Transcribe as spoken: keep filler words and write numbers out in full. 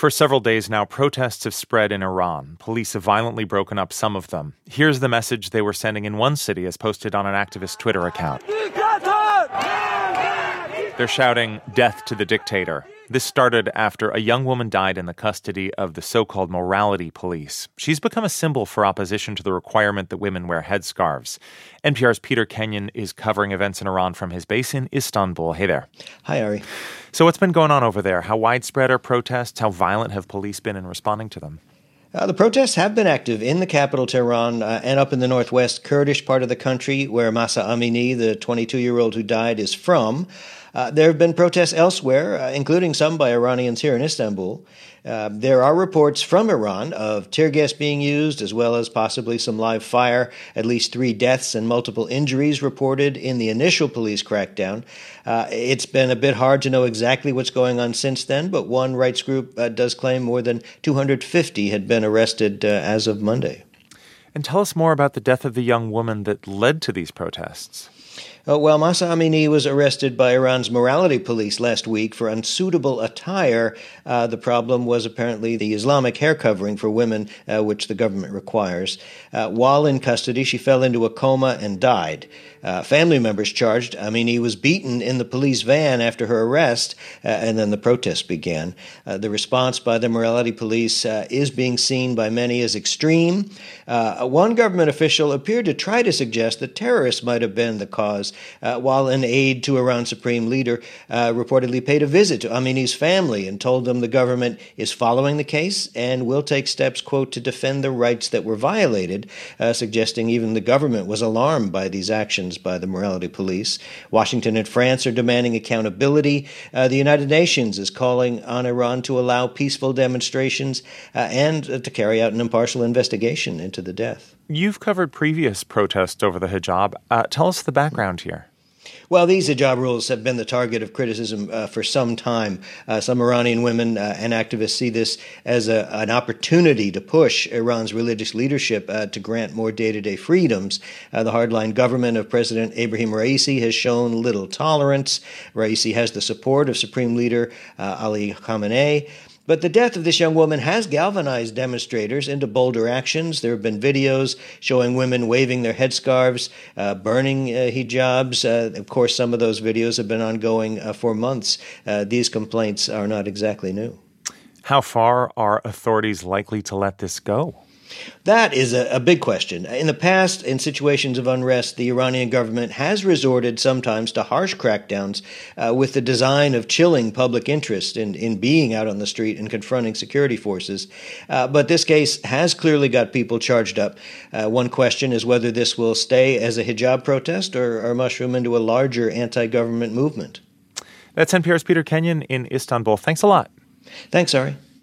For several days now, protests have spread in Iran. Police have violently broken up some of them. Here's the message they were sending in one city as posted on an activist Twitter account. They're shouting, "Death to the dictator." This started after a young woman died in the custody of the so-called morality police. She's become a symbol for opposition to the requirement that women wear headscarves. N P R's Peter Kenyon is covering events in Iran from his base in Istanbul. Hey there. Hi, Ari. So what's been going on over there? How widespread are protests? How violent have police been in responding to them? Uh, the protests have been active in the capital, Tehran, uh, and up in the northwest Kurdish part of the country, where Mahsa Amini, the twenty-two-year-old who died, is from. Uh, there have been protests elsewhere, uh, including some by Iranians here in Istanbul. Uh, there are reports from Iran of tear gas being used, as well as possibly some live fire. At least three deaths and multiple injuries reported in the initial police crackdown. Uh, it's been a bit hard to know exactly what's going on since then, but one rights group uh, does claim more than two hundred fifty had been arrested uh, as of Monday. And tell us more about the death of the young woman that led to these protests. Uh, well, Mahsa Amini was arrested by Iran's morality police last week for unsuitable attire. Uh, the problem was apparently the Islamic hair covering for women, uh, which the government requires. Uh, while in custody, she fell into a coma and died. Uh, family members charged Amini was beaten in the police van after her arrest, uh, and then the protests began. Uh, the response by the morality police uh, is being seen by many as extreme. Uh, one government official appeared to try to suggest that terrorists might have been the cause, uh, while an aide to Iran's supreme leader uh, reportedly paid a visit to Amini's family and told them the government is following the case and will take steps, quote, to defend the rights that were violated, uh, suggesting even the government was alarmed by these actions by the morality police. Washington and France are demanding accountability. Uh, the United Nations is calling on Iran to allow peaceful demonstrations uh, and uh, to carry out an impartial investigation into the death. You've covered previous protests over the hijab. Uh, tell us the background here. Well, these hijab rules have been the target of criticism uh, for some time. Uh, some Iranian women uh, and activists see this as a, an opportunity to push Iran's religious leadership uh, to grant more day-to-day freedoms. Uh, the hardline government of President Ebrahim Raisi has shown little tolerance. Raisi has the support of Supreme Leader uh, Ali Khamenei. But the death of this young woman has galvanized demonstrators into bolder actions. There have been videos showing women waving their headscarves, uh, burning uh, hijabs. Uh, of course, some of those videos have been ongoing uh, for months. Uh, these complaints are not exactly new. How far are authorities likely to let this go? That is a, a big question. In the past, in situations of unrest, the Iranian government has resorted sometimes to harsh crackdowns uh, with the design of chilling public interest in, in being out on the street and confronting security forces. Uh, but this case has clearly got people charged up. Uh, one question is whether this will stay as a hijab protest or, or mushroom into a larger anti-government movement. That's N P R's Peter Kenyon in Istanbul. Thanks a lot. Thanks, Ari.